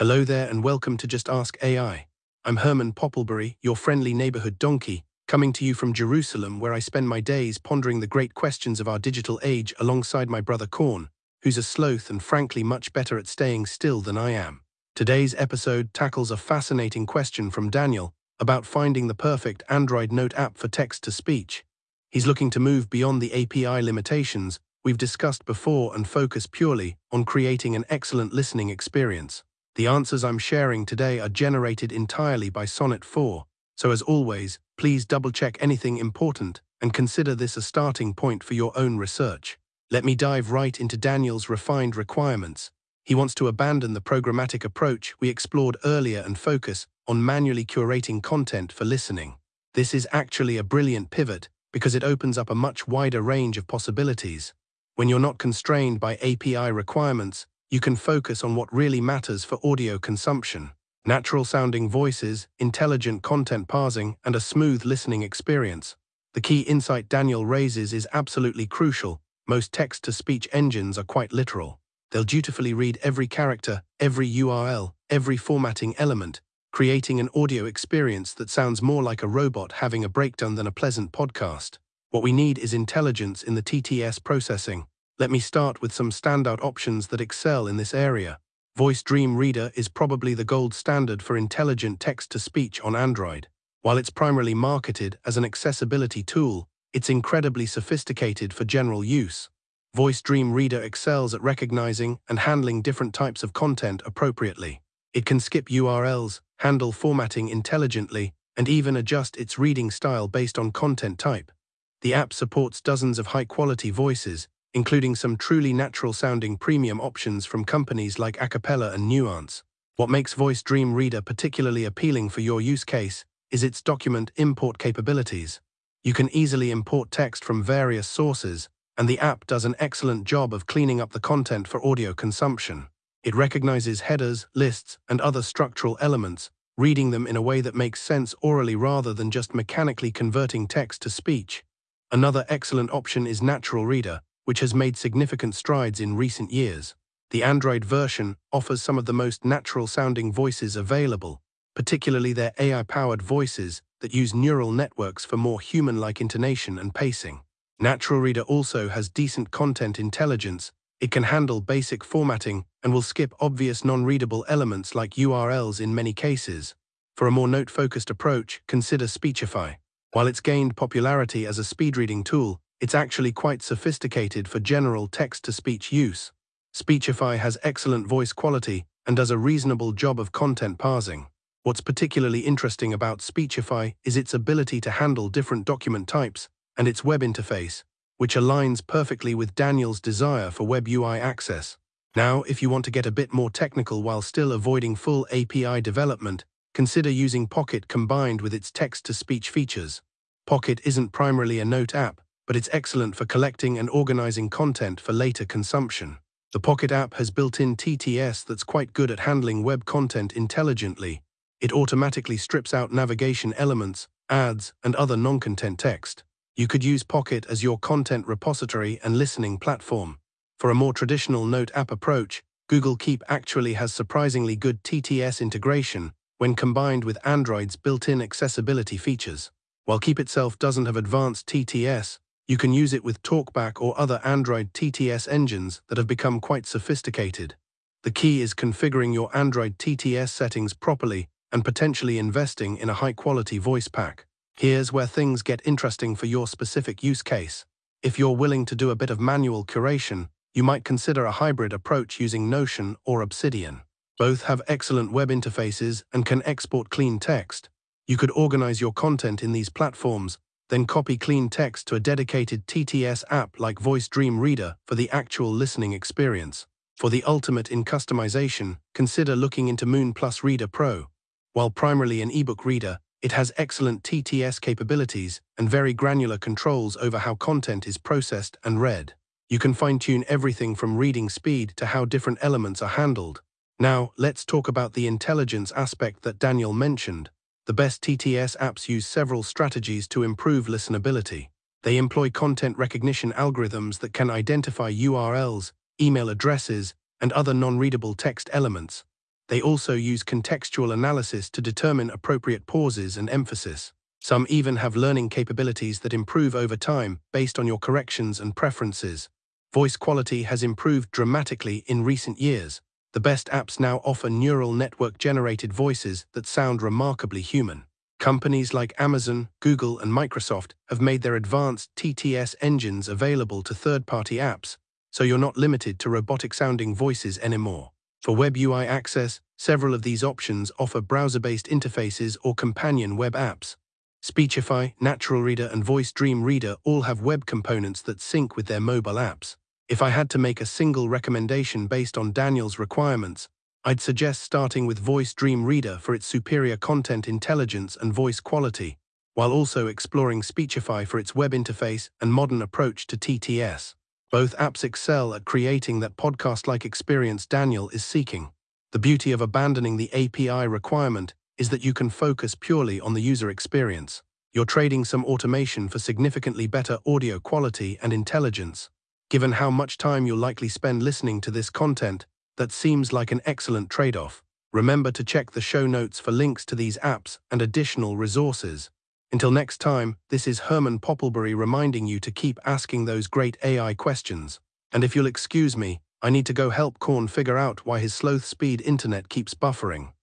Hello there and welcome to Just Ask AI. I'm Herman Popplebury, your friendly neighborhood donkey, coming to you from Jerusalem where I spend my days pondering the great questions of our digital age alongside my brother Korn, who's a sloth and frankly much better at staying still than I am. Today's episode tackles a fascinating question from Daniel about finding the perfect Android Note app for text-to-speech. He's looking to move beyond the API limitations we've discussed before and focus purely on creating an excellent listening experience. The answers I'm sharing today are generated entirely by Sonnet 4, so as always, please double-check anything important and consider this a starting point for your own research. Let me dive right into Daniel's refined requirements. He wants to abandon the programmatic approach we explored earlier and focus on manually curating content for listening. This is actually a brilliant pivot because it opens up a much wider range of possibilities. When you're not constrained by API requirements, you can focus on what really matters for audio consumption. Natural-sounding voices, intelligent content parsing, and a smooth listening experience. The key insight Daniel raises is absolutely crucial. Most text-to-speech engines are quite literal. They'll dutifully read every character, every URL, every formatting element, creating an audio experience that sounds more like a robot having a breakdown than a pleasant podcast. What we need is intelligence in the TTS processing. Let me start with some standout options that excel in this area. Voice Dream Reader is probably the gold standard for intelligent text-to-speech on Android. While it's primarily marketed as an accessibility tool, it's incredibly sophisticated for general use. Voice Dream Reader excels at recognizing and handling different types of content appropriately. It can skip URLs, handle formatting intelligently, and even adjust its reading style based on content type. The app supports dozens of high-quality voices, including some truly natural-sounding premium options from companies like Acapella and Nuance. What makes Voice Dream Reader particularly appealing for your use case is its document import capabilities. You can easily import text from various sources, and the app does an excellent job of cleaning up the content for audio consumption. It recognizes headers, lists, and other structural elements, reading them in a way that makes sense orally rather than just mechanically converting text to speech. Another excellent option is Natural Reader, which has made significant strides in recent years. The Android version offers some of the most natural-sounding voices available, particularly their AI-powered voices that use neural networks for more human-like intonation and pacing. Natural Reader also has decent content intelligence. It can handle basic formatting and will skip obvious non-readable elements like URLs in many cases. For a more note-focused approach, consider Speechify. While it's gained popularity as a speed-reading tool, it's actually quite sophisticated for general text-to-speech use. Speechify has excellent voice quality and does a reasonable job of content parsing. What's particularly interesting about Speechify is its ability to handle different document types and its web interface, which aligns perfectly with Daniel's desire for web UI access. Now, if you want to get a bit more technical while still avoiding full API development, consider using Pocket combined with its text-to-speech features. Pocket isn't primarily a note app, but it's excellent for collecting and organizing content for later consumption. The Pocket app has built-in TTS that's quite good at handling web content intelligently. It automatically strips out navigation elements, ads, and other non-content text. You could use Pocket as your content repository and listening platform. For a more traditional note app approach, Google Keep actually has surprisingly good TTS integration when combined with Android's built-in accessibility features. While Keep itself doesn't have advanced TTS, you can use it with TalkBack or other Android TTS engines that have become quite sophisticated. The key is configuring your Android TTS settings properly and potentially investing in a high-quality voice pack. Here's where things get interesting for your specific use case. If you're willing to do a bit of manual curation, you might consider a hybrid approach using Notion or Obsidian. Both have excellent web interfaces and can export clean text. You could organize your content in these platforms, then copy clean text to a dedicated TTS app like Voice Dream Reader for the actual listening experience. For the ultimate in customization, consider looking into Moon Plus Reader Pro. While primarily an ebook reader, it has excellent TTS capabilities and very granular controls over how content is processed and read. You can fine-tune everything from reading speed to how different elements are handled. Now, let's talk about the intelligence aspect that Daniel mentioned. The best TTS apps use several strategies to improve listenability. They employ content recognition algorithms that can identify URLs, email addresses, and other non-readable text elements. They also use contextual analysis to determine appropriate pauses and emphasis. Some even have learning capabilities that improve over time based on your corrections and preferences. Voice quality has improved dramatically in recent years. The best apps now offer neural network-generated voices that sound remarkably human. Companies like Amazon, Google, and Microsoft have made their advanced TTS engines available to third-party apps, so you're not limited to robotic-sounding voices anymore. For Web UI access, several of these options offer browser-based interfaces or companion web apps. Speechify, Natural Reader, and Voice Dream Reader all have web components that sync with their mobile apps. If I had to make a single recommendation based on Daniel's requirements, I'd suggest starting with Voice Dream Reader for its superior content intelligence and voice quality, while also exploring Speechify for its web interface and modern approach to TTS. Both apps excel at creating that podcast-like experience Daniel is seeking. The beauty of abandoning the API requirement is that you can focus purely on the user experience. You're trading some automation for significantly better audio quality and intelligence. Given how much time you'll likely spend listening to this content, that seems like an excellent trade-off. Remember to check the show notes for links to these apps and additional resources. Until next time, this is Herman Popplebury reminding you to keep asking those great AI questions. And if you'll excuse me, I need to go help Korn figure out why his sloth speed internet keeps buffering.